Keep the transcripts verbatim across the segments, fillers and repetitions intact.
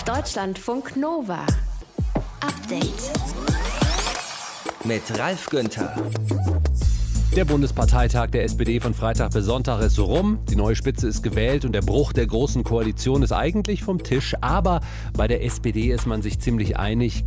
Deutschlandfunk Nova. Update. Mit Ralf Günther. Der Bundesparteitag der S P D von Freitag bis Sonntag ist rum. Die neue Spitze ist gewählt und der Bruch der Großen Koalition ist eigentlich vom Tisch. Aber bei der S P D ist man sich ziemlich einig,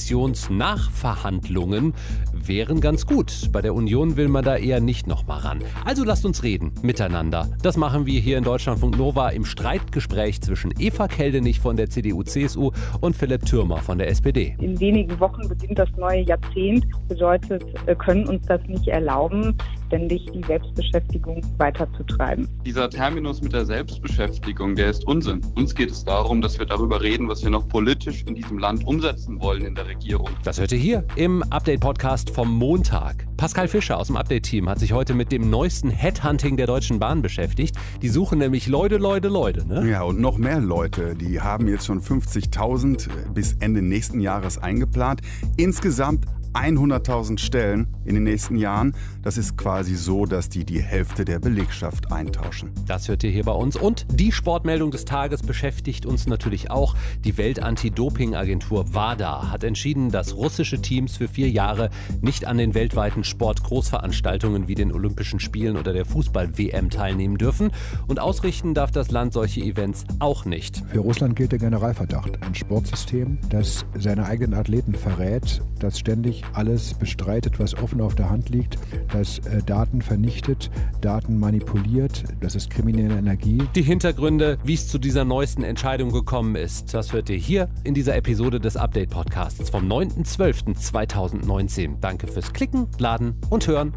Koalitionsnachverhandlungen wären ganz gut. Bei der Union will man da eher nicht nochmal ran. Also lasst uns reden, miteinander. Das machen wir hier in Deutschlandfunk Nova im Streitgespräch zwischen Eva Keldenich von der C D U C S U und Philipp Thürmer von der S P D. In wenigen Wochen beginnt das neue Jahrzehnt. Bedeutet, wir können uns das nicht erlauben, ständig die Selbstbeschäftigung weiterzutreiben. Dieser Terminus mit der Selbstbeschäftigung, der ist Unsinn. Uns geht es darum, dass wir darüber reden, was wir noch politisch in diesem Land umsetzen wollen in der Regierung. Das hört ihr hier im Update-Podcast vom Montag. Pascal Fischer aus dem Update-Team hat sich heute mit dem neuesten Headhunting der Deutschen Bahn beschäftigt. Die suchen nämlich Leute, Leute, Leute. Ne? Ja, und noch mehr Leute. Die haben jetzt schon fünfzigtausend bis Ende nächsten Jahres eingeplant. Insgesamt hunderttausend Stellen in den nächsten Jahren. Das ist quasi so, dass die die Hälfte der Belegschaft eintauschen. Das hört ihr hier bei uns. Und die Sportmeldung des Tages beschäftigt uns natürlich auch. Die Welt-Anti-Doping-Agentur WADA hat entschieden, dass russische Teams für vier Jahre nicht an den weltweiten Sport-Großveranstaltungen wie den Olympischen Spielen oder der Fußball-W M teilnehmen dürfen. Und ausrichten darf das Land solche Events auch nicht. Für Russland gilt der Generalverdacht. Ein Sportsystem, das seine eigenen Athleten verrät, das ständig alles bestreitet, was offen auf der Hand liegt, das äh, Daten vernichtet, Daten manipuliert, das ist kriminelle Energie. Die Hintergründe, wie es zu dieser neuesten Entscheidung gekommen ist, das hört ihr hier in dieser Episode des Update-Podcasts vom neunten zwölften zweitausendneunzehn. Danke fürs Klicken, Laden und Hören.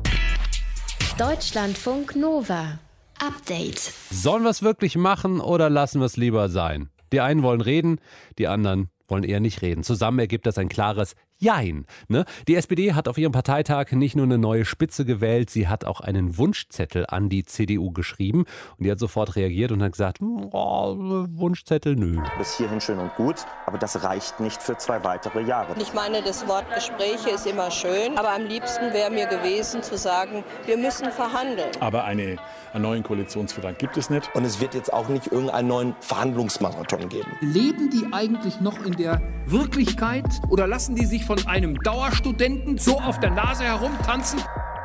Deutschlandfunk Nova. Update. Sollen wir es wirklich machen oder lassen wir es lieber sein? Die einen wollen reden, die anderen wollen eher nicht reden. Zusammen ergibt das ein klares Jein. Ne? Die S P D hat auf ihrem Parteitag nicht nur eine neue Spitze gewählt, sie hat auch einen Wunschzettel an die C D U geschrieben. Und die hat sofort reagiert und hat gesagt, oh, Wunschzettel, nö. Bis hierhin schön und gut, aber das reicht nicht für zwei weitere Jahre. Ich meine, das Wort Gespräche ist immer schön, aber am liebsten wäre mir gewesen zu sagen, wir müssen verhandeln. Aber eine, einen neuen Koalitionsvertrag gibt es nicht. Und es wird jetzt auch nicht irgendeinen neuen Verhandlungsmarathon geben. Leben die eigentlich noch in der Wirklichkeit oder lassen die sich von einem Dauerstudenten so auf der Nase herumtanzen?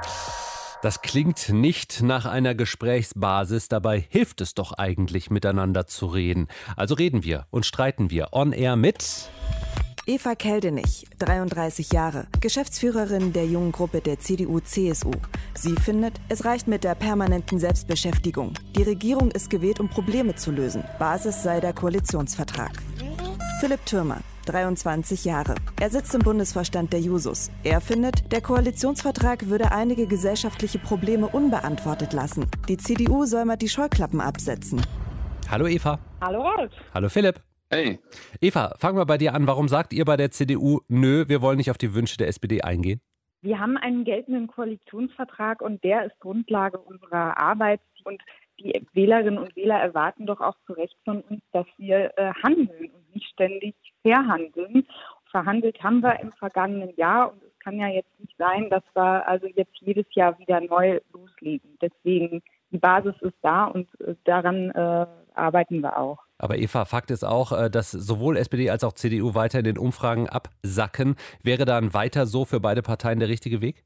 Das klingt nicht nach einer Gesprächsbasis, dabei hilft es doch eigentlich, miteinander zu reden. Also reden wir und streiten wir on air mit Eva Keldenich, dreiunddreißig Jahre, Geschäftsführerin der jungen Gruppe der C D U C S U. Sie findet, es reicht mit der permanenten Selbstbeschäftigung. Die Regierung ist gewählt, um Probleme zu lösen. Basis sei der Koalitionsvertrag. Philipp Thürmer, dreiundzwanzig Jahre. Er sitzt im Bundesvorstand der Jusos. Er findet, der Koalitionsvertrag würde einige gesellschaftliche Probleme unbeantwortet lassen. Die C D U soll mal die Scheuklappen absetzen. Hallo Eva. Hallo Ralf. Hallo Philipp. Hey. Eva, fangen wir bei dir an. Warum sagt ihr bei der C D U, nö, wir wollen nicht auf die Wünsche der S P D eingehen? Wir haben einen geltenden Koalitionsvertrag und der ist Grundlage unserer Arbeit. Und die Wählerinnen und Wähler erwarten doch auch zu Recht von uns, dass wir äh, handeln und nicht ständig verhandeln. Verhandelt haben wir im vergangenen Jahr und es kann ja jetzt nicht sein, dass wir also jetzt jedes Jahr wieder neu loslegen. Deswegen, die Basis ist da und äh, daran äh, arbeiten wir auch. Aber Eva, Fakt ist auch, dass sowohl S P D als auch C D U weiter in den Umfragen absacken. Wäre dann weiter so für beide Parteien der richtige Weg?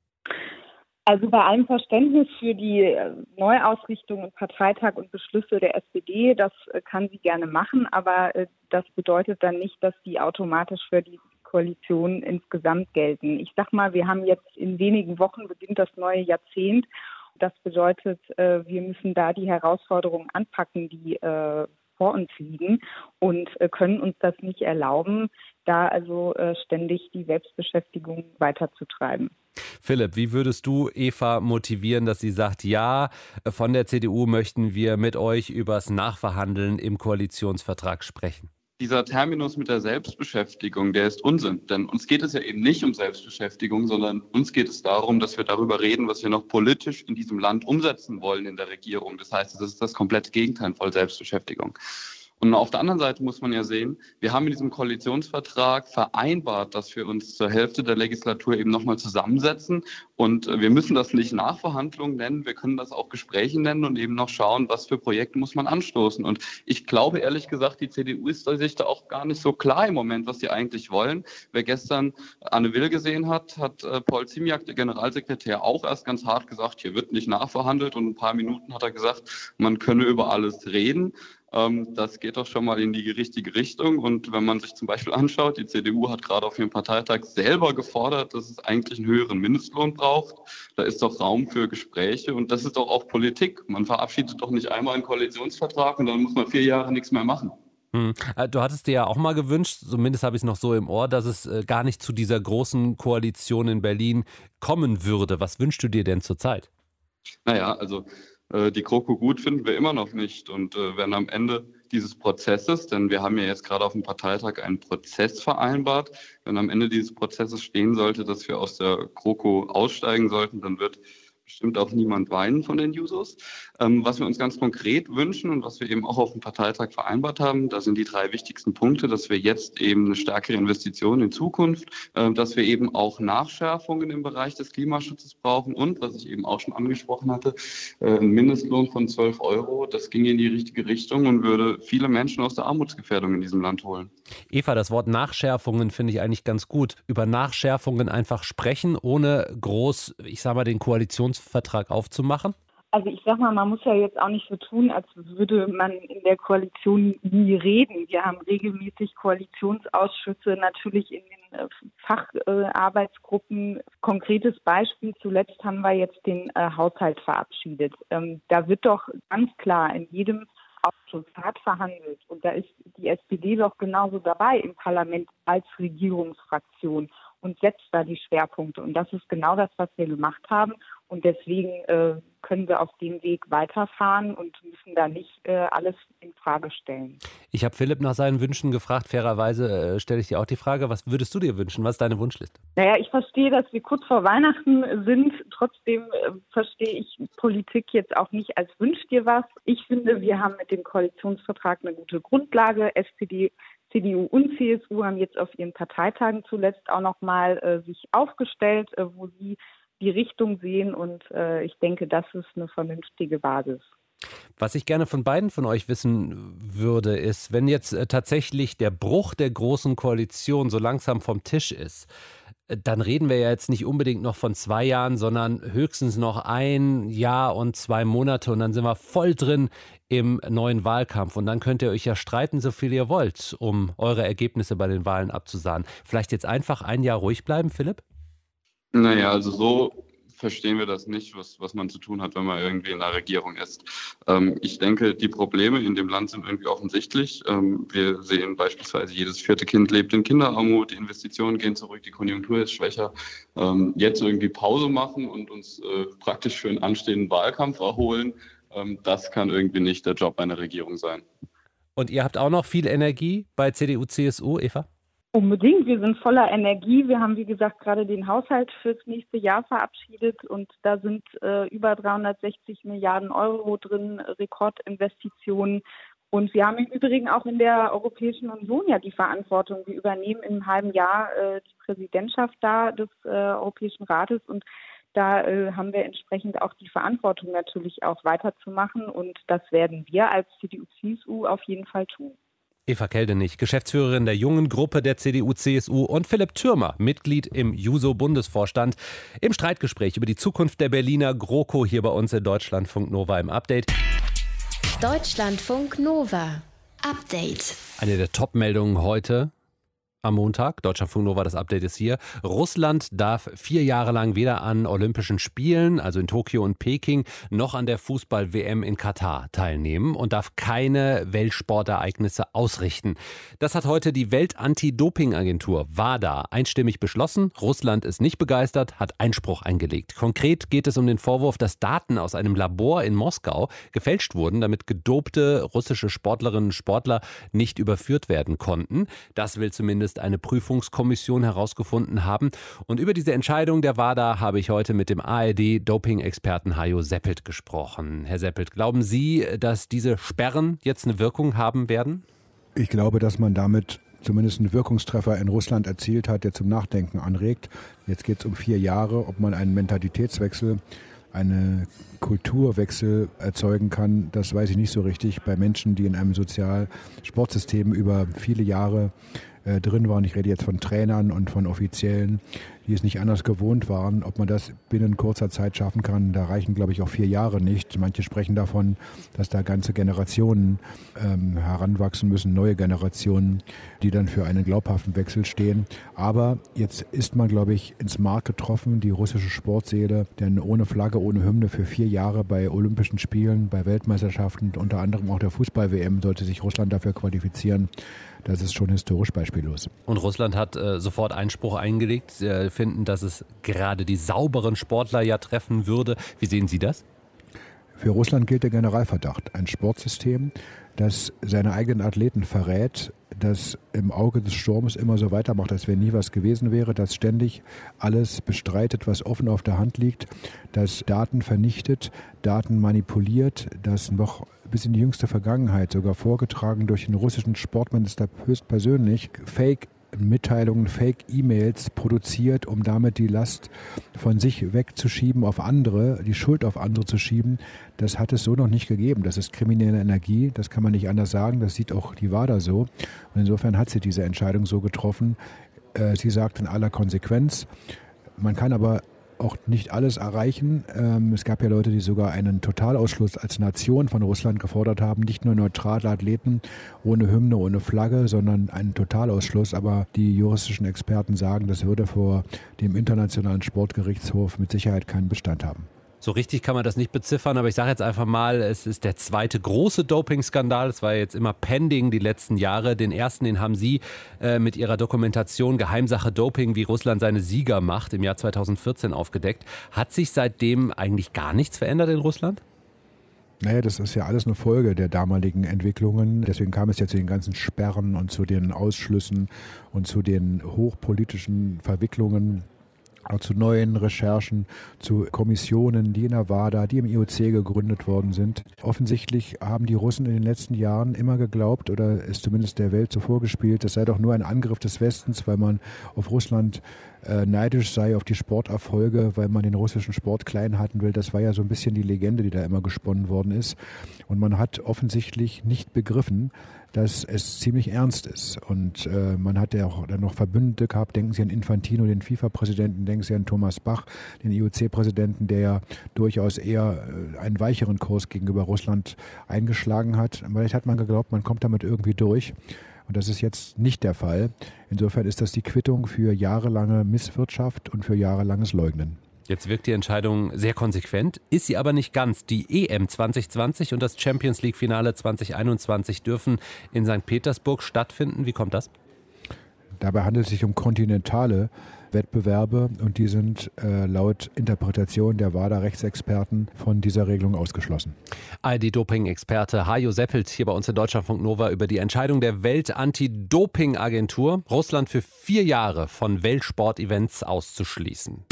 Also bei allem Verständnis für die Neuausrichtung und Parteitag und Beschlüsse der S P D, das kann sie gerne machen, aber das bedeutet dann nicht, dass die automatisch für die Koalition insgesamt gelten. Ich sag mal, wir haben jetzt in wenigen Wochen beginnt das neue Jahrzehnt. Das bedeutet, wir müssen da die Herausforderungen anpacken, die vor uns liegen und können uns das nicht erlauben, da also ständig die Selbstbeschäftigung weiterzutreiben. Philipp, wie würdest du Eva motivieren, dass sie sagt, ja, von der C D U möchten wir mit euch übers Nachverhandeln im Koalitionsvertrag sprechen? Dieser Terminus mit der Selbstbeschäftigung, der ist Unsinn. Denn uns geht es ja eben nicht um Selbstbeschäftigung, sondern uns geht es darum, dass wir darüber reden, was wir noch politisch in diesem Land umsetzen wollen in der Regierung. Das heißt, das ist das komplette Gegenteil von Selbstbeschäftigung. Und auf der anderen Seite muss man ja sehen, wir haben in diesem Koalitionsvertrag vereinbart, dass wir uns zur Hälfte der Legislatur eben nochmal zusammensetzen. Und wir müssen das nicht Nachverhandlungen nennen, wir können das auch Gespräche nennen und eben noch schauen, was für Projekte muss man anstoßen. Und ich glaube ehrlich gesagt, die C D U ist sich da auch gar nicht so klar im Moment, was sie eigentlich wollen. Wer gestern Anne Will gesehen hat, hat Paul Ziemiak, der Generalsekretär, auch erst ganz hart gesagt, hier wird nicht nachverhandelt. Und ein paar Minuten hat er gesagt, man könne über alles reden. Das geht doch schon mal in die richtige Richtung. Und wenn man sich zum Beispiel anschaut, die C D U hat gerade auf ihrem Parteitag selber gefordert, dass es eigentlich einen höheren Mindestlohn braucht. Da ist doch Raum für Gespräche und das ist doch auch Politik. Man verabschiedet doch nicht einmal einen Koalitionsvertrag und dann muss man vier Jahre nichts mehr machen. Hm. Du hattest dir ja auch mal gewünscht, zumindest habe ich es noch so im Ohr, dass es gar nicht zu dieser großen Koalition in Berlin kommen würde. Was wünschst du dir denn zurzeit? Naja, also die GroKo gut finden wir immer noch nicht. Und äh, wenn am Ende dieses Prozesses, denn wir haben ja jetzt gerade auf dem Parteitag einen Prozess vereinbart, wenn am Ende dieses Prozesses stehen sollte, dass wir aus der GroKo aussteigen sollten, dann wird bestimmt auch niemand weinen von den Jusos. Ähm, was wir uns ganz konkret wünschen und was wir eben auch auf dem Parteitag vereinbart haben, da sind die drei wichtigsten Punkte, dass wir jetzt eben eine stärkere Investition in Zukunft, äh, dass wir eben auch Nachschärfungen im Bereich des Klimaschutzes brauchen und, was ich eben auch schon angesprochen hatte, äh, ein Mindestlohn von zwölf Euro. Das ging in die richtige Richtung und würde viele Menschen aus der Armutsgefährdung in diesem Land holen. Eva, das Wort Nachschärfungen finde ich eigentlich ganz gut. Über Nachschärfungen einfach sprechen, ohne groß, ich sage mal, den Koalitionsvertrag aufzumachen? Also ich sag mal, man muss ja jetzt auch nicht so tun, als würde man in der Koalition nie reden. Wir haben regelmäßig Koalitionsausschüsse, natürlich in den Facharbeitsgruppen. Äh, Konkretes Beispiel, zuletzt haben wir jetzt den äh, Haushalt verabschiedet. Ähm, da wird doch ganz klar in jedem Ausschuss hart verhandelt. Und da ist die S P D doch genauso dabei im Parlament als Regierungsfraktion und setzt da die Schwerpunkte. Und das ist genau das, was wir gemacht haben. Und deswegen äh, können wir auf dem Weg weiterfahren und müssen da nicht äh, alles in Frage stellen. Ich habe Philipp nach seinen Wünschen gefragt. Fairerweise äh, stelle ich dir auch die Frage, was würdest du dir wünschen? Was ist deine Wunschliste? Naja, ich verstehe, dass wir kurz vor Weihnachten sind. Trotzdem äh, verstehe ich Politik jetzt auch nicht als wünsch dir was. Ich finde, wir haben mit dem Koalitionsvertrag eine gute Grundlage. S P D, C D U und C S U haben jetzt auf ihren Parteitagen zuletzt auch nochmal äh, sich aufgestellt, äh, wo sie die Richtung sehen und äh, ich denke, das ist eine vernünftige Basis. Was ich gerne von beiden von euch wissen würde, ist, wenn jetzt äh, tatsächlich der Bruch der Großen Koalition so langsam vom Tisch ist, äh, dann reden wir ja jetzt nicht unbedingt noch von zwei Jahren, sondern höchstens noch ein Jahr und zwei Monate und dann sind wir voll drin im neuen Wahlkampf und dann könnt ihr euch ja streiten, so viel ihr wollt, um eure Ergebnisse bei den Wahlen abzusahen. Vielleicht jetzt einfach ein Jahr ruhig bleiben, Philipp? Naja, also so verstehen wir das nicht, was, was man zu tun hat, wenn man irgendwie in der Regierung ist. Ähm, ich denke, die Probleme in dem Land sind irgendwie offensichtlich. Ähm, wir sehen beispielsweise, jedes vierte Kind lebt in Kinderarmut, die Investitionen gehen zurück, die Konjunktur ist schwächer. Ähm, jetzt irgendwie Pause machen und uns äh, praktisch für einen anstehenden Wahlkampf erholen, ähm, das kann irgendwie nicht der Job einer Regierung sein. Und ihr habt auch noch viel Energie bei C D U, C S U, Eva? Unbedingt, wir sind voller Energie. Wir haben, wie gesagt, gerade den Haushalt fürs nächste Jahr verabschiedet und da sind äh, über dreihundertsechzig Milliarden Euro drin, Rekordinvestitionen. Und wir haben im Übrigen auch in der Europäischen Union ja die Verantwortung. Wir übernehmen in einem halben Jahr äh, die Präsidentschaft da des äh, Europäischen Rates und da äh, haben wir entsprechend auch die Verantwortung natürlich auch weiterzumachen und das werden wir als C D U, C S U auf jeden Fall tun. Eva Keldenich, Geschäftsführerin der jungen Gruppe der C D U, C S U und Philipp Thürmer, Mitglied im Juso-Bundesvorstand, im Streitgespräch über die Zukunft der Berliner GroKo hier bei uns in Deutschlandfunk Nova im Update. Deutschlandfunk Nova. Update. Eine der Top-Meldungen heute am Montag. Deutschlandfunk Nova, das Update ist hier. Russland darf vier Jahre lang weder an Olympischen Spielen, also in Tokio und Peking, noch an der Fußball-W M in Katar teilnehmen und darf keine Weltsportereignisse ausrichten. Das hat heute die Welt-Anti-Doping-Agentur WADA einstimmig beschlossen. Russland ist nicht begeistert, hat Einspruch eingelegt. Konkret geht es um den Vorwurf, dass Daten aus einem Labor in Moskau gefälscht wurden, damit gedopte russische Sportlerinnen und Sportler nicht überführt werden konnten. Das will zumindest eine Prüfungskommission herausgefunden haben. Und über diese Entscheidung der WADA habe ich heute mit dem A R D-Doping-Experten Hajo Seppelt gesprochen. Herr Seppelt, glauben Sie, dass diese Sperren jetzt eine Wirkung haben werden? Ich glaube, dass man damit zumindest einen Wirkungstreffer in Russland erzielt hat, der zum Nachdenken anregt. Jetzt geht es um vier Jahre, ob man einen Mentalitätswechsel, einen Kulturwechsel erzeugen kann, das weiß ich nicht so richtig bei Menschen, die in einem Sozialsportsystem über viele Jahre äh, drin waren. Ich rede jetzt von Trainern und von Offiziellen, die es nicht anders gewohnt waren. Ob man das binnen kurzer Zeit schaffen kann, da reichen, glaube ich, auch vier Jahre nicht. Manche sprechen davon, dass da ganze Generationen ähm, heranwachsen müssen, neue Generationen, die dann für einen glaubhaften Wechsel stehen. Aber jetzt ist man, glaube ich, ins Mark getroffen, die russische Sportseele, denn ohne Flagge, ohne Hymne für vier Jahre bei Olympischen Spielen, bei Weltmeisterschaften, unter anderem auch der Fußball-W M, sollte sich Russland dafür qualifizieren. Das ist schon historisch beispiellos. Und Russland hat äh, sofort Einspruch eingelegt. Sie äh, finden, dass es gerade die sauberen Sportler ja treffen würde. Wie sehen Sie das? Für Russland gilt der Generalverdacht. Ein Sportsystem, das seine eigenen Athleten verrät, das im Auge des Sturms immer so weitermacht, als wenn nie was gewesen wäre, das ständig alles bestreitet, was offen auf der Hand liegt, das Daten vernichtet, Daten manipuliert, das noch bis in die jüngste Vergangenheit, sogar vorgetragen durch den russischen Sportminister höchstpersönlich, Fake-Mitteilungen, Fake-E-Mails produziert, um damit die Last von sich wegzuschieben auf andere, die Schuld auf andere zu schieben. Das hat es so noch nicht gegeben. Das ist kriminelle Energie, das kann man nicht anders sagen. Das sieht auch die WADA so. Und insofern hat sie diese Entscheidung so getroffen. Sie sagt in aller Konsequenz, man kann aber auch nicht alles erreichen. Es gab ja Leute, die sogar einen Totalausschluss als Nation von Russland gefordert haben. Nicht nur neutrale Athleten ohne Hymne, ohne Flagge, sondern einen Totalausschluss. Aber die juristischen Experten sagen, das würde vor dem Internationalen Sportgerichtshof mit Sicherheit keinen Bestand haben. So richtig kann man das nicht beziffern, aber ich sage jetzt einfach mal, es ist der zweite große Dopingskandal. Es war jetzt immer pending die letzten Jahre. Den ersten, den haben Sie äh, mit Ihrer Dokumentation Geheimsache Doping, wie Russland seine Sieger macht, im Jahr zweitausendvierzehn aufgedeckt. Hat sich seitdem eigentlich gar nichts verändert in Russland? Naja, das ist ja alles eine Folge der damaligen Entwicklungen. Deswegen kam es ja zu den ganzen Sperren und zu den Ausschlüssen und zu den hochpolitischen Verwicklungen. Auch zu neuen Recherchen, zu Kommissionen, die in der WADA, die im I O C gegründet worden sind. Offensichtlich haben die Russen in den letzten Jahren immer geglaubt oder ist zumindest der Welt so vorgespielt, das sei doch nur ein Angriff des Westens, weil man auf Russland äh, neidisch sei, auf die Sporterfolge, weil man den russischen Sport klein halten will. Das war ja so ein bisschen die Legende, die da immer gesponnen worden ist. Und man hat offensichtlich nicht begriffen, dass es ziemlich ernst ist. Und äh, man hat ja auch dann noch Verbündete gehabt. Denken Sie an Infantino, den FIFA-Präsidenten, denken Sie an Thomas Bach, den I O C-Präsidenten, der ja durchaus eher äh, einen weicheren Kurs gegenüber Russland eingeschlagen hat. Vielleicht hat man geglaubt, man kommt damit irgendwie durch. Und das ist jetzt nicht der Fall. Insofern ist das die Quittung für jahrelange Misswirtschaft und für jahrelanges Leugnen. Jetzt wirkt die Entscheidung sehr konsequent, ist sie aber nicht ganz. Die E M zwanzig zwanzig und das Champions League-Finale zwanzig einundzwanzig dürfen in Sankt Petersburg stattfinden. Wie kommt das? Dabei handelt es sich um kontinentale Wettbewerbe und die sind äh, laut Interpretation der WADA-Rechtsexperten von dieser Regelung ausgeschlossen. A R D-Doping-Experte Hajo Seppelt hier bei uns in Deutschlandfunk Nova über die Entscheidung der Welt-Anti-Doping-Agentur, Russland für vier Jahre von Weltsportevents auszuschließen.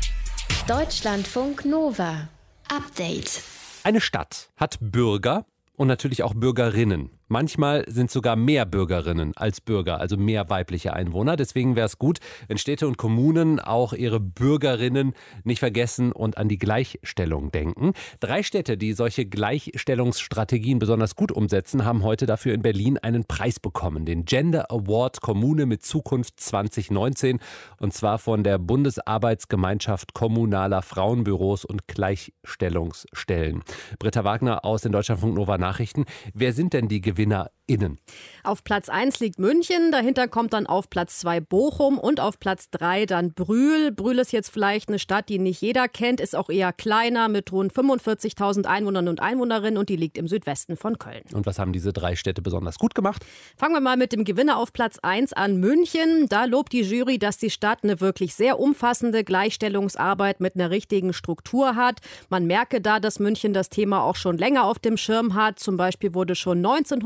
Deutschlandfunk Nova. Update. Eine Stadt hat Bürger und natürlich auch Bürgerinnen. Manchmal sind sogar mehr Bürgerinnen als Bürger, also mehr weibliche Einwohner. Deswegen wäre es gut, wenn Städte und Kommunen auch ihre Bürgerinnen nicht vergessen und an die Gleichstellung denken. Drei Städte, die solche Gleichstellungsstrategien besonders gut umsetzen, haben heute dafür in Berlin einen Preis bekommen. Den Gender Award Kommune mit Zukunft zwanzig neunzehn. Und zwar von der Bundesarbeitsgemeinschaft kommunaler Frauenbüros und Gleichstellungsstellen. Britta Wagner aus den Deutschlandfunk Nova Nachrichten. Wer sind denn die GewinnerInnen? Auf Platz eins liegt München, dahinter kommt dann auf Platz zwei Bochum und auf Platz drei dann Brühl. Brühl ist jetzt vielleicht eine Stadt, die nicht jeder kennt, ist auch eher kleiner mit rund fünfundvierzigtausend Einwohnern und Einwohnerinnen und die liegt im Südwesten von Köln. Und was haben diese drei Städte besonders gut gemacht? Fangen wir mal mit dem Gewinner auf Platz eins an, München. Da lobt die Jury, dass die Stadt eine wirklich sehr umfassende Gleichstellungsarbeit mit einer richtigen Struktur hat. Man merke da, dass München das Thema auch schon länger auf dem Schirm hat. Zum Beispiel wurde schon neunzehnhundertfünfundachtzig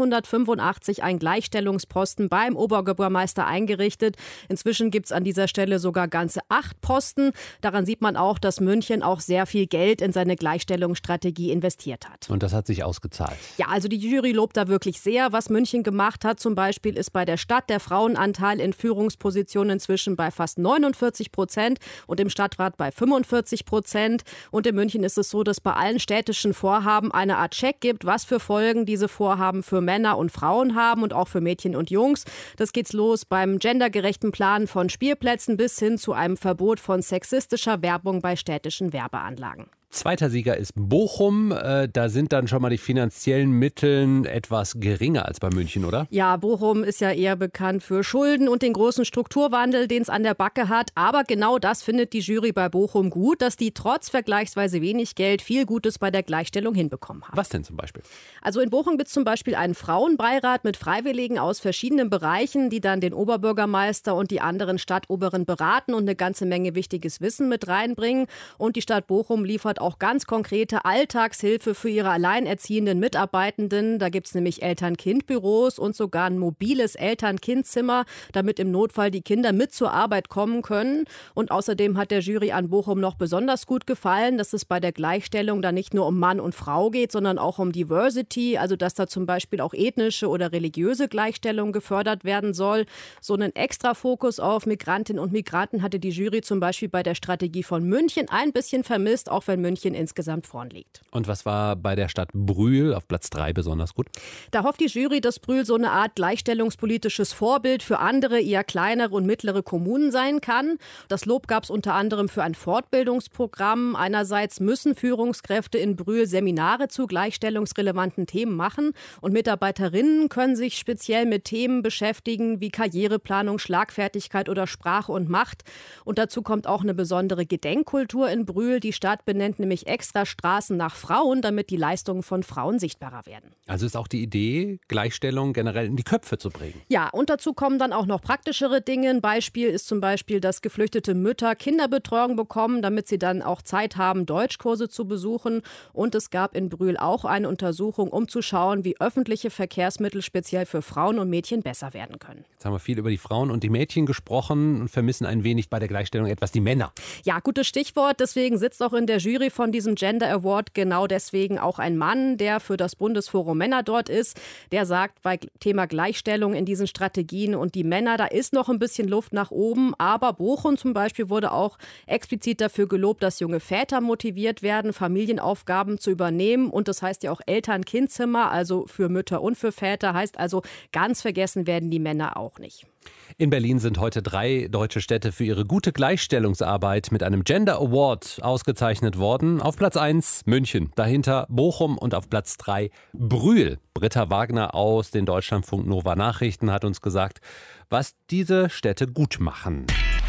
neunzehnhundertfünfundachtzig ein Gleichstellungsposten beim Oberbürgermeister eingerichtet. Inzwischen gibt es an dieser Stelle sogar ganze acht Posten. Daran sieht man auch, dass München auch sehr viel Geld in seine Gleichstellungsstrategie investiert hat. Und das hat sich ausgezahlt. Ja, also die Jury lobt da wirklich sehr, was München gemacht hat. Zum Beispiel ist bei der Stadt der Frauenanteil in Führungspositionen inzwischen bei fast neunundvierzig Prozent und im Stadtrat bei fünfundvierzig Prozent. Und in München ist es so, dass bei allen städtischen Vorhaben eine Art Check gibt, was für Folgen diese Vorhaben für Männer und Frauen haben und auch für Mädchen und Jungs. Das geht's los beim gendergerechten Plan von Spielplätzen bis hin zu einem Verbot von sexistischer Werbung bei städtischen Werbeanlagen. Zweiter Sieger ist Bochum. Äh, da sind dann schon mal die finanziellen Mittel etwas geringer als bei München, oder? Ja, Bochum ist ja eher bekannt für Schulden und den großen Strukturwandel, den es an der Backe hat. Aber genau das findet die Jury bei Bochum gut, dass die trotz vergleichsweise wenig Geld viel Gutes bei der Gleichstellung hinbekommen haben. Was denn zum Beispiel? Also in Bochum gibt es zum Beispiel einen Frauenbeirat mit Freiwilligen aus verschiedenen Bereichen, die dann den Oberbürgermeister und die anderen Stadtoberen beraten und eine ganze Menge wichtiges Wissen mit reinbringen. Und die Stadt Bochum liefert auch ganz konkrete Alltagshilfe für ihre alleinerziehenden Mitarbeitenden. Da gibt es nämlich Eltern-Kind-Büros und sogar ein mobiles Eltern-Kind-Zimmer, damit im Notfall die Kinder mit zur Arbeit kommen können. Und außerdem hat der Jury an Bochum noch besonders gut gefallen, dass es bei der Gleichstellung da nicht nur um Mann und Frau geht, sondern auch um Diversity, also dass da zum Beispiel auch ethnische oder religiöse Gleichstellung gefördert werden soll. So einen extra Fokus auf Migrantinnen und Migranten hatte die Jury zum Beispiel bei der Strategie von München ein bisschen vermisst, auch wenn München insgesamt vorn liegt. Und was war bei der Stadt Brühl auf Platz drei besonders gut? Da hofft die Jury, dass Brühl so eine Art gleichstellungspolitisches Vorbild für andere, eher kleinere und mittlere Kommunen sein kann. Das Lob gab es unter anderem für ein Fortbildungsprogramm. Einerseits müssen Führungskräfte in Brühl Seminare zu gleichstellungsrelevanten Themen machen und Mitarbeiterinnen können sich speziell mit Themen beschäftigen wie Karriereplanung, Schlagfertigkeit oder Sprache und Macht. Und dazu kommt auch eine besondere Gedenkkultur in Brühl. Die Stadt benennt nämlich extra Straßen nach Frauen, damit die Leistungen von Frauen sichtbarer werden. Also ist auch die Idee, Gleichstellung generell in die Köpfe zu bringen. Ja, und dazu kommen dann auch noch praktischere Dinge. Ein Beispiel ist zum Beispiel, dass geflüchtete Mütter Kinderbetreuung bekommen, damit sie dann auch Zeit haben, Deutschkurse zu besuchen. Und es gab in Brühl auch eine Untersuchung, um zu schauen, wie öffentliche Verkehrsmittel speziell für Frauen und Mädchen besser werden können. Jetzt haben wir viel über die Frauen und die Mädchen gesprochen und vermissen ein wenig bei der Gleichstellung etwas die Männer. Ja, gutes Stichwort. Deswegen sitzt auch in der Jury von diesem Gender Award genau deswegen auch ein Mann, der für das Bundesforum Männer dort ist. Der sagt bei Thema Gleichstellung in diesen Strategien und die Männer, da ist noch ein bisschen Luft nach oben. Aber Bochum zum Beispiel wurde auch explizit dafür gelobt, dass junge Väter motiviert werden, Familienaufgaben zu übernehmen. Und das heißt ja auch Eltern-Kind-Zimmer, also für Mütter und für Väter. Heißt also, ganz vergessen werden die Männer auch nicht. In Berlin sind heute drei deutsche Städte für ihre gute Gleichstellungsarbeit mit einem Gender Award ausgezeichnet worden. Auf Platz eins München, dahinter Bochum und auf Platz drei Brühl. Britta Wagner aus den Deutschlandfunk Nova Nachrichten hat uns gesagt, was diese Städte gut machen.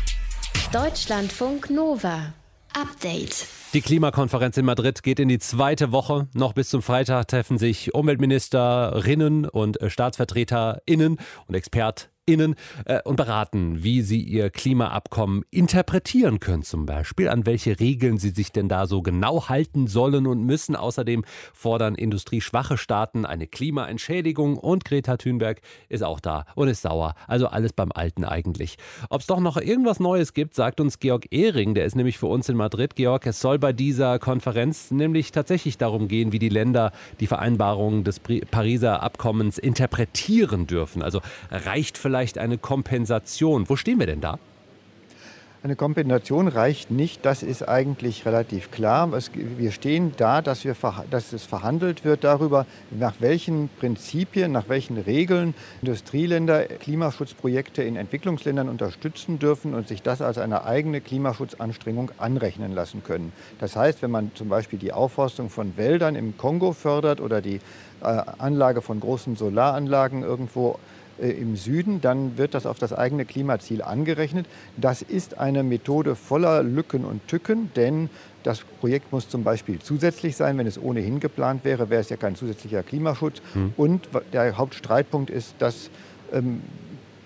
Deutschlandfunk Nova. Update. Die Klimakonferenz in Madrid geht in die zweite Woche. Noch bis zum Freitag treffen sich Umweltministerinnen und StaatsvertreterInnen und ExpertInnen äh, und beraten, wie sie ihr Klimaabkommen interpretieren können zum Beispiel, an welche Regeln sie sich denn da so genau halten sollen und müssen. Außerdem fordern industrieschwache Staaten eine Klimaentschädigung und Greta Thunberg ist auch da und ist sauer. Also alles beim Alten eigentlich. Ob es doch noch irgendwas Neues gibt, sagt uns Georg Ehring, der ist nämlich für uns in Madrid. Georg, es soll bei dieser Konferenz nämlich tatsächlich darum gehen, wie die Länder die Vereinbarungen des Pariser Abkommens interpretieren dürfen. Also reicht vielleicht Vielleicht eine Kompensation. Wo stehen wir denn da? Eine Kompensation reicht nicht, das ist eigentlich relativ klar. Wir stehen da, dass, wir, dass es verhandelt wird darüber, nach welchen Prinzipien, nach welchen Regeln Industrieländer Klimaschutzprojekte in Entwicklungsländern unterstützen dürfen und sich das als eine eigene Klimaschutzanstrengung anrechnen lassen können. Das heißt, wenn man zum Beispiel die Aufforstung von Wäldern im Kongo fördert oder die äh, Anlage von großen Solaranlagen irgendwo im Süden, dann wird das auf das eigene Klimaziel angerechnet. Das ist eine Methode voller Lücken und Tücken, denn das Projekt muss zum Beispiel zusätzlich sein. Wenn es ohnehin geplant wäre, wäre es ja kein zusätzlicher Klimaschutz. Hm. Und der Hauptstreitpunkt ist, dass ähm,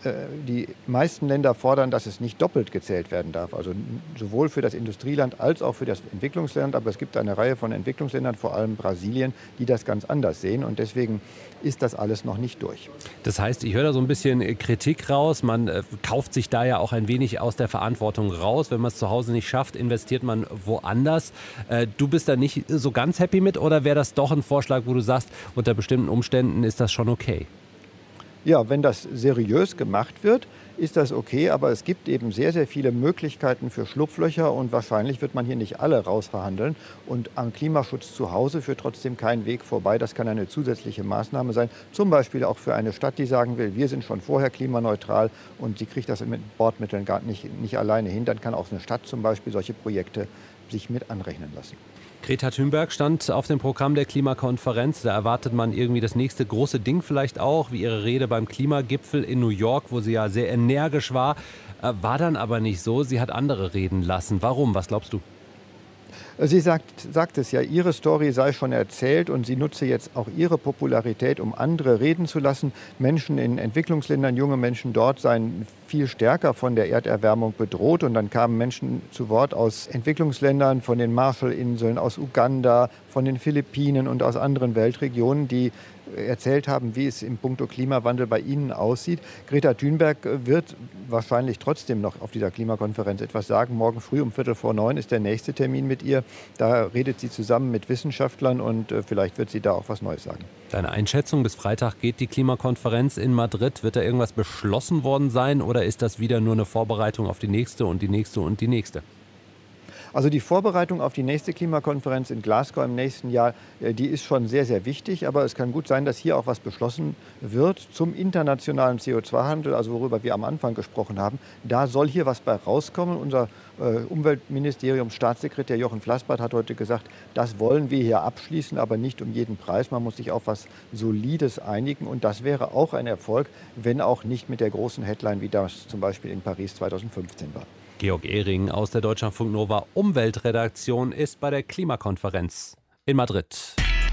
die meisten Länder fordern, dass es nicht doppelt gezählt werden darf. Also sowohl für das Industrieland als auch für das Entwicklungsland. Aber es gibt eine Reihe von Entwicklungsländern, vor allem Brasilien, die das ganz anders sehen. Und deswegen ist das alles noch nicht durch. Das heißt, ich höre da so ein bisschen Kritik raus. Man äh, kauft sich da ja auch ein wenig aus der Verantwortung raus. Wenn man es zu Hause nicht schafft, investiert man woanders. Äh, du bist da nicht so ganz happy mit oder wäre das doch ein Vorschlag, wo du sagst, unter bestimmten Umständen ist das schon okay? Ja, wenn das seriös gemacht wird, ist das okay, aber es gibt eben sehr, sehr viele Möglichkeiten für Schlupflöcher und wahrscheinlich wird man hier nicht alle rausverhandeln. Und am Klimaschutz zu Hause führt trotzdem kein Weg vorbei. Das kann eine zusätzliche Maßnahme sein, zum Beispiel auch für eine Stadt, die sagen will, wir sind schon vorher klimaneutral und sie kriegt das mit Bordmitteln gar nicht, nicht alleine hin. Dann kann auch eine Stadt zum Beispiel solche Projekte sich mit anrechnen lassen. Greta Thunberg stand auf dem Programm der Klimakonferenz. Da erwartet man irgendwie das nächste große Ding vielleicht auch, wie ihre Rede beim Klimagipfel in New York, wo sie ja sehr energisch war. War dann aber nicht so. Sie hat andere reden lassen. Warum? Was glaubst du? Sie sagt, sagt es ja, ihre Story sei schon erzählt und sie nutze jetzt auch ihre Popularität, um andere reden zu lassen. Menschen in Entwicklungsländern, junge Menschen dort seien viel stärker von der Erderwärmung bedroht. Und dann kamen Menschen zu Wort aus Entwicklungsländern, von den Marshallinseln, aus Uganda, von den Philippinen und aus anderen Weltregionen, die erzählt haben, wie es im Puncto Klimawandel bei ihnen aussieht. Greta Thunberg wird wahrscheinlich trotzdem noch auf dieser Klimakonferenz etwas sagen. Morgen früh um Viertel vor neun ist der nächste Termin mit ihr. Da redet sie zusammen mit Wissenschaftlern und vielleicht wird sie da auch was Neues sagen. Deine Einschätzung, bis Freitag geht die Klimakonferenz in Madrid. Wird da irgendwas beschlossen worden sein oder ist das wieder nur eine Vorbereitung auf die nächste und die nächste und die nächste? Also die Vorbereitung auf die nächste Klimakonferenz in Glasgow im nächsten Jahr, die ist schon sehr, sehr wichtig. Aber es kann gut sein, dass hier auch was beschlossen wird zum internationalen C O zwei Handel, also worüber wir am Anfang gesprochen haben. Da soll hier was bei rauskommen. Unser äh, Umweltministeriumsstaatssekretär Jochen Flassbart hat heute gesagt, das wollen wir hier abschließen, aber nicht um jeden Preis. Man muss sich auf was Solides einigen. Und das wäre auch ein Erfolg, wenn auch nicht mit der großen Headline, wie das zum Beispiel in Paris zweitausendfünfzehn war. Georg Ehring aus der Deutschlandfunk Nova Umweltredaktion ist bei der Klimakonferenz in Madrid.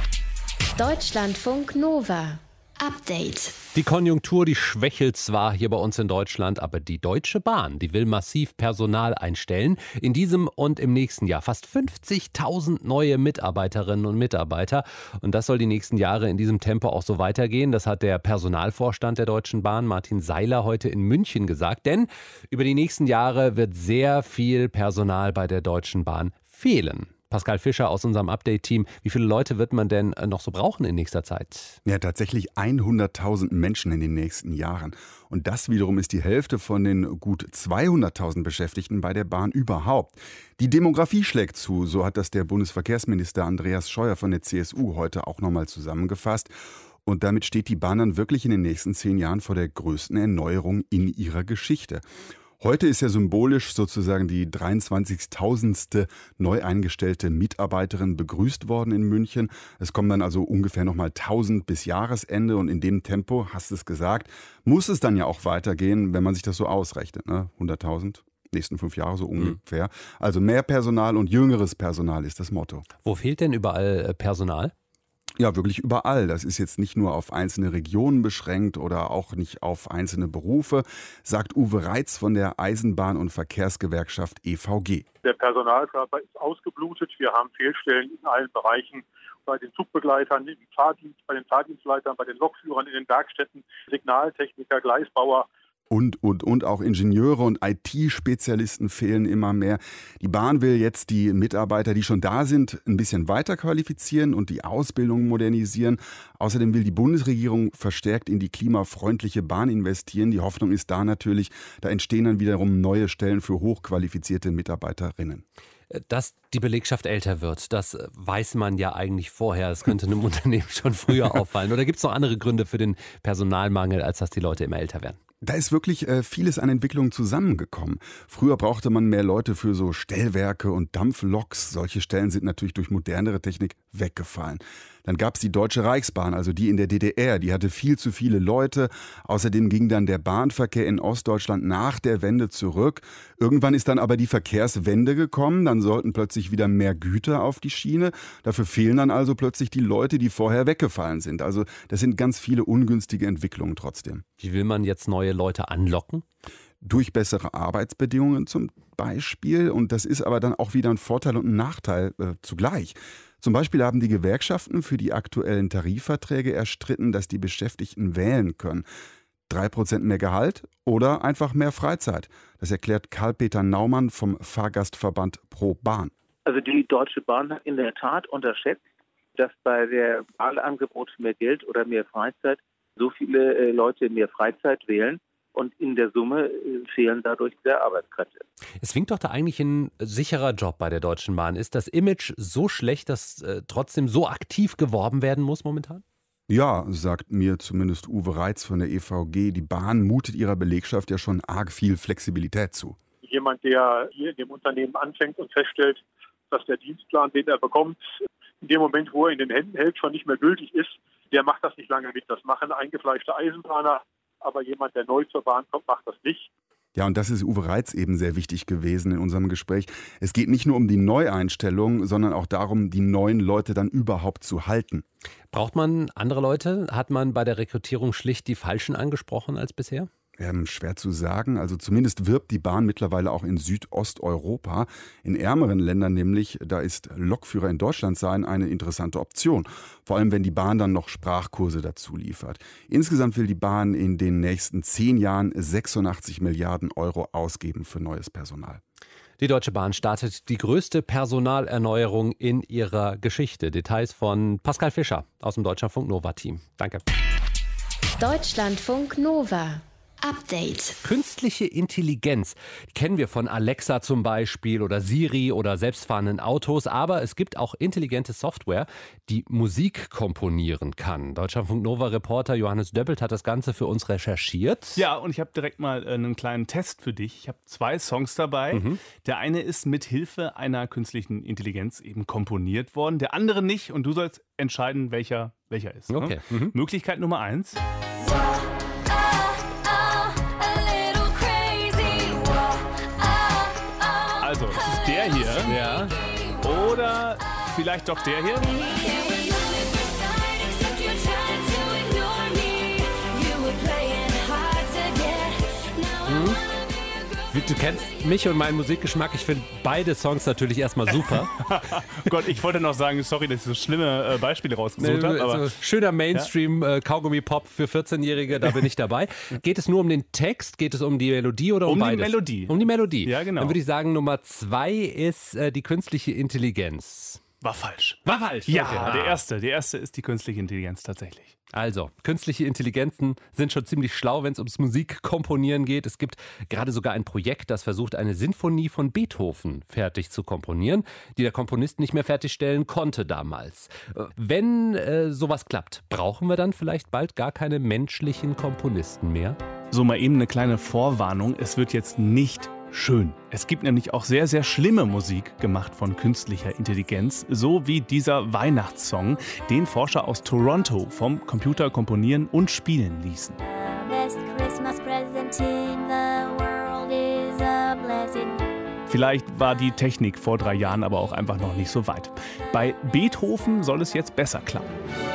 Deutschlandfunk Nova Update. Die Konjunktur, die schwächelt zwar hier bei uns in Deutschland, aber die Deutsche Bahn, die will massiv Personal einstellen. In diesem und im nächsten Jahr fast fünfzigtausend neue Mitarbeiterinnen und Mitarbeiter. Und das soll die nächsten Jahre in diesem Tempo auch so weitergehen. Das hat der Personalvorstand der Deutschen Bahn, Martin Seiler, heute in München gesagt. Denn über die nächsten Jahre wird sehr viel Personal bei der Deutschen Bahn fehlen. Pascal Fischer aus unserem Update-Team. Wie viele Leute wird man denn noch so brauchen in nächster Zeit? Ja, tatsächlich hunderttausend Menschen in den nächsten Jahren. Und das wiederum ist die Hälfte von den gut zweihunderttausend Beschäftigten bei der Bahn überhaupt. Die Demografie schlägt zu, so hat das der Bundesverkehrsminister Andreas Scheuer von der C S U heute auch nochmal zusammengefasst. Und damit steht die Bahn dann wirklich in den nächsten zehn Jahren vor der größten Erneuerung in ihrer Geschichte. Heute ist ja symbolisch sozusagen die dreiundzwanzigtausendste neu eingestellte Mitarbeiterin begrüßt worden in München. Es kommen dann also ungefähr nochmal tausend bis Jahresende und in dem Tempo, hast du es gesagt, muss es dann ja auch weitergehen, wenn man sich das so ausrechnet, ne? hunderttausend. Nächsten fünf Jahre so ungefähr. Also mehr Personal und jüngeres Personal ist das Motto. Wo fehlt denn überall Personal? Ja, wirklich überall. Das ist jetzt nicht nur auf einzelne Regionen beschränkt oder auch nicht auf einzelne Berufe, sagt Uwe Reitz von der Eisenbahn- und Verkehrsgewerkschaft E V G. Der Personalkörper ist ausgeblutet. Wir haben Fehlstellen in allen Bereichen. Bei den Zugbegleitern, im Fahrdienst, bei den Fahrdienstleitern, bei den Lokführern, in den Werkstätten, Signaltechniker, Gleisbauer. Und, und, und auch Ingenieure und I T-Spezialisten fehlen immer mehr. Die Bahn will jetzt die Mitarbeiter, die schon da sind, ein bisschen weiter qualifizieren und die Ausbildung modernisieren. Außerdem will die Bundesregierung verstärkt in die klimafreundliche Bahn investieren. Die Hoffnung ist da natürlich, da entstehen dann wiederum neue Stellen für hochqualifizierte Mitarbeiterinnen. Dass die Belegschaft älter wird, das weiß man ja eigentlich vorher. Das könnte einem Unternehmen schon früher auffallen. Oder gibt es noch andere Gründe für den Personalmangel, als dass die Leute immer älter werden? Da ist wirklich äh, vieles an Entwicklungen zusammengekommen. Früher brauchte man mehr Leute für so Stellwerke und Dampfloks. Solche Stellen sind natürlich durch modernere Technik weggefallen. Dann gab es die Deutsche Reichsbahn, also die in der D D R. Die hatte viel zu viele Leute. Außerdem ging dann der Bahnverkehr in Ostdeutschland nach der Wende zurück. Irgendwann ist dann aber die Verkehrswende gekommen. Dann sollten plötzlich wieder mehr Güter auf die Schiene. Dafür fehlen dann also plötzlich die Leute, die vorher weggefallen sind. Also das sind ganz viele ungünstige Entwicklungen trotzdem. Wie will man jetzt neue Leute anlocken? Durch bessere Arbeitsbedingungen zum Beispiel. Und das ist aber dann auch wieder ein Vorteil und ein Nachteil äh, zugleich. Zum Beispiel haben die Gewerkschaften für die aktuellen Tarifverträge erstritten, dass die Beschäftigten wählen können. Drei Prozent mehr Gehalt oder einfach mehr Freizeit. Das erklärt Karl-Peter Naumann vom Fahrgastverband Pro Bahn. Also die Deutsche Bahn hat in der Tat unterschätzt, dass bei der Wahlangebot mehr Geld oder mehr Freizeit so viele äh, Leute mehr Freizeit wählen. Und in der Summe fehlen dadurch wieder Arbeitskräfte. Es klingt doch da eigentlich ein sicherer Job bei der Deutschen Bahn. Ist das Image so schlecht, dass äh, trotzdem so aktiv geworben werden muss momentan? Ja, sagt mir zumindest Uwe Reitz von der E V G. Die Bahn mutet ihrer Belegschaft ja schon arg viel Flexibilität zu. Jemand, der hier in dem Unternehmen anfängt und feststellt, dass der Dienstplan, den er bekommt, in dem Moment, wo er in den Händen hält, schon nicht mehr gültig ist, der macht das nicht lange mit. Das machen eingefleischte Eisenbahner. Aber jemand, der neu zur Bahn kommt, macht das nicht. Ja, und das ist Uwe Reitz eben sehr wichtig gewesen in unserem Gespräch. Es geht nicht nur um die Neueinstellung, sondern auch darum, die neuen Leute dann überhaupt zu halten. Braucht man andere Leute? Hat man bei der Rekrutierung schlicht die Falschen angesprochen als bisher? Ähm, schwer zu sagen. Also zumindest wirbt die Bahn mittlerweile auch in Südosteuropa. In ärmeren Ländern nämlich, da ist Lokführer in Deutschland sein eine interessante Option. Vor allem, wenn die Bahn dann noch Sprachkurse dazu liefert. Insgesamt will die Bahn in den nächsten zehn Jahren sechsundachtzig Milliarden Euro ausgeben für neues Personal. Die Deutsche Bahn startet die größte Personalerneuerung in ihrer Geschichte. Details von Pascal Fischer aus dem Deutschlandfunk Nova-Team. Danke. Deutschlandfunk Nova. Update. Künstliche Intelligenz kennen wir von Alexa zum Beispiel oder Siri oder selbstfahrenden Autos, aber es gibt auch intelligente Software, die Musik komponieren kann. Deutschlandfunk Nova-Reporter Johannes Döppelt hat das Ganze für uns recherchiert. Ja, und ich habe direkt mal einen kleinen Test für dich. Ich habe zwei Songs dabei. Mhm. Der eine ist mit Hilfe einer künstlichen Intelligenz eben komponiert worden, der andere nicht, und du sollst entscheiden, welcher welcher ist. Okay. Ne? Mhm. Möglichkeit Nummer eins. Also, es ist der hier. Ja. Oder vielleicht doch der hier. Hm. Du kennst mich und meinen Musikgeschmack. Ich finde beide Songs natürlich erstmal super. Gott, ich wollte noch sagen, sorry, dass ich so schlimme Beispiele rausgesucht nee, habe. Aber so schöner Mainstream-Kaugummi-Pop für vierzehnjährige, da bin ich dabei. Geht es nur um den Text, geht es um die Melodie oder um, um beides? Um die Melodie. Um die Melodie. Ja, genau. Dann würde ich sagen, Nummer zwei ist äh, die künstliche Intelligenz. War falsch. War falsch? Ja, okay. der erste. Der erste ist die künstliche Intelligenz tatsächlich. Also, künstliche Intelligenzen sind schon ziemlich schlau, wenn es ums Musikkomponieren geht. Es gibt gerade sogar ein Projekt, das versucht, eine Sinfonie von Beethoven fertig zu komponieren, die der Komponist nicht mehr fertigstellen konnte damals. Wenn äh, sowas klappt, brauchen wir dann vielleicht bald gar keine menschlichen Komponisten mehr? So, mal eben eine kleine Vorwarnung. Es wird jetzt nicht schön. Es gibt nämlich auch sehr, sehr schlimme Musik gemacht von künstlicher Intelligenz, so wie dieser Weihnachtssong, den Forscher aus Toronto vom Computer komponieren und spielen ließen. Vielleicht war die Technik vor drei Jahren aber auch einfach noch nicht so weit. Bei Beethoven soll es jetzt besser klappen.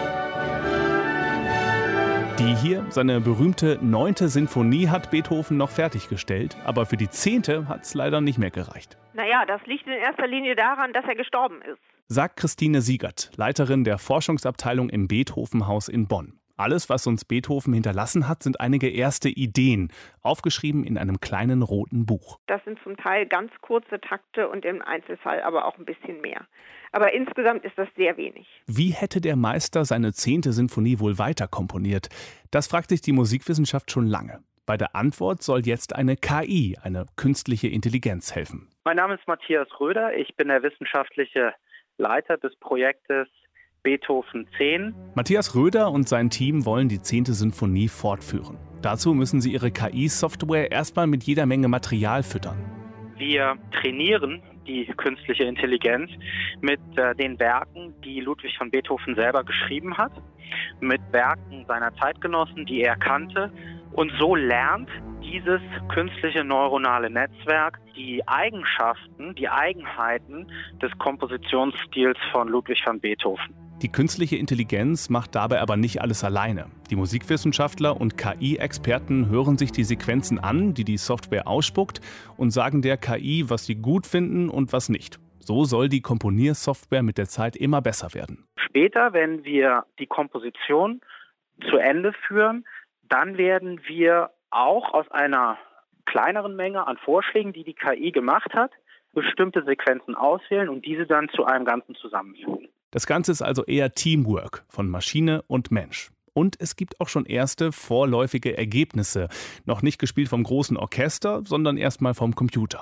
Die hier, seine berühmte neunte Sinfonie, hat Beethoven noch fertiggestellt. Aber für die zehnte hat es leider nicht mehr gereicht. Naja, das liegt in erster Linie daran, dass er gestorben ist. Sagt Christine Siegert, Leiterin der Forschungsabteilung im Beethovenhaus in Bonn. Alles, was uns Beethoven hinterlassen hat, sind einige erste Ideen, aufgeschrieben in einem kleinen roten Buch. Das sind zum Teil ganz kurze Takte und im Einzelfall aber auch ein bisschen mehr. Aber insgesamt ist das sehr wenig. Wie hätte der Meister seine zehnte Sinfonie wohl weiter komponiert? Das fragt sich die Musikwissenschaft schon lange. Bei der Antwort soll jetzt eine K I, eine künstliche Intelligenz, helfen. Mein Name ist Matthias Röder. Ich bin der wissenschaftliche Leiter des Projektes Beethoven zehn. Matthias Röder und sein Team wollen die zehnte Sinfonie fortführen. Dazu müssen sie ihre K I-Software erstmal mit jeder Menge Material füttern. Wir trainieren die künstliche Intelligenz mit äh, den Werken, die Ludwig van Beethoven selber geschrieben hat, mit Werken seiner Zeitgenossen, die er kannte. Und so lernt dieses künstliche neuronale Netzwerk die Eigenschaften, die Eigenheiten des Kompositionsstils von Ludwig van Beethoven. Die künstliche Intelligenz macht dabei aber nicht alles alleine. Die Musikwissenschaftler und K I-Experten hören sich die Sequenzen an, die die Software ausspuckt, und sagen der K I, was sie gut finden und was nicht. So soll die Komponiersoftware mit der Zeit immer besser werden. Später, wenn wir die Komposition zu Ende führen, dann werden wir auch aus einer kleineren Menge an Vorschlägen, die die K I gemacht hat, bestimmte Sequenzen auswählen und diese dann zu einem Ganzen zusammenfügen. Das Ganze ist also eher Teamwork von Maschine und Mensch. Und es gibt auch schon erste vorläufige Ergebnisse. Noch nicht gespielt vom großen Orchester, sondern erstmal vom Computer.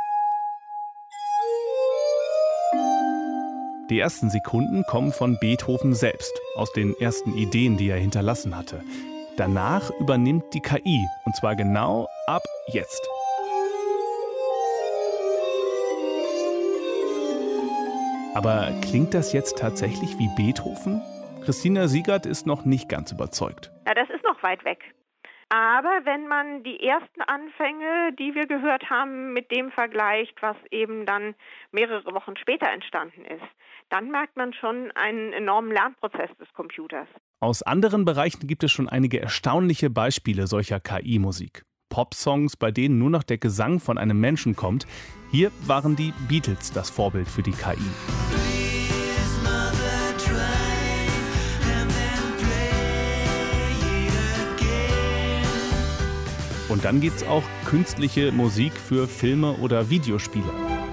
Die ersten Sekunden kommen von Beethoven selbst, aus den ersten Ideen, die er hinterlassen hatte. Danach übernimmt die K I, und zwar genau ab jetzt. Aber klingt das jetzt tatsächlich wie Beethoven? Christina Siegert ist noch nicht ganz überzeugt. Ja, das ist noch weit weg. Aber wenn man die ersten Anfänge, die wir gehört haben, mit dem vergleicht, was eben dann mehrere Wochen später entstanden ist, dann merkt man schon einen enormen Lernprozess des Computers. Aus anderen Bereichen gibt es schon einige erstaunliche Beispiele solcher K I-Musik. Pop-Songs, bei denen nur noch der Gesang von einem Menschen kommt. Hier waren die Beatles das Vorbild für die K I. Und dann gibt's auch künstliche Musik für Filme oder Videospiele.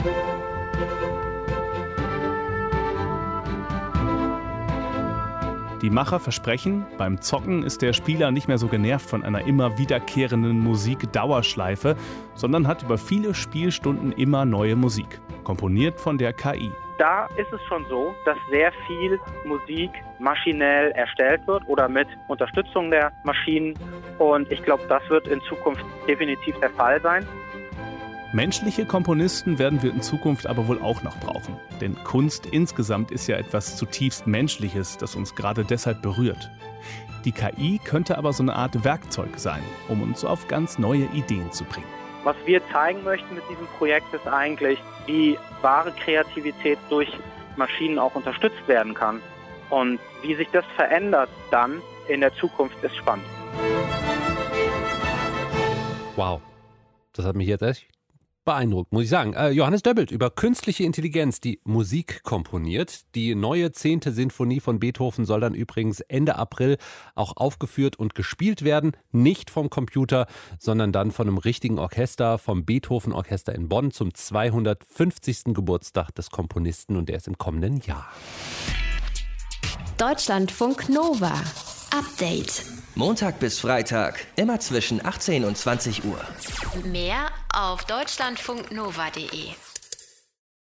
Die Macher versprechen, beim Zocken ist der Spieler nicht mehr so genervt von einer immer wiederkehrenden Musik-Dauerschleife, sondern hat über viele Spielstunden immer neue Musik, komponiert von der K I. Da ist es schon so, dass sehr viel Musik maschinell erstellt wird oder mit Unterstützung der Maschinen. Und ich glaube, das wird in Zukunft definitiv der Fall sein. Menschliche Komponisten werden wir in Zukunft aber wohl auch noch brauchen. Denn Kunst insgesamt ist ja etwas zutiefst Menschliches, das uns gerade deshalb berührt. Die K I könnte aber so eine Art Werkzeug sein, um uns auf ganz neue Ideen zu bringen. Was wir zeigen möchten mit diesem Projekt ist eigentlich, wie wahre Kreativität durch Maschinen auch unterstützt werden kann. Und wie sich das verändert dann in der Zukunft ist spannend. Wow, das hat mich jetzt echt beeindruckt, muss ich sagen. Äh, Johannes Döbbelt über künstliche Intelligenz, die Musik komponiert. Die neue zehnte Sinfonie von Beethoven soll dann übrigens Ende April auch aufgeführt und gespielt werden. Nicht vom Computer, sondern dann von einem richtigen Orchester, vom Beethoven-Orchester in Bonn zum zweihundertfünfzigsten Geburtstag des Komponisten, und der ist im kommenden Jahr. Deutschlandfunk Nova. Update. Montag bis Freitag, immer zwischen achtzehn und zwanzig Uhr. Mehr auf deutschlandfunknova punkt de.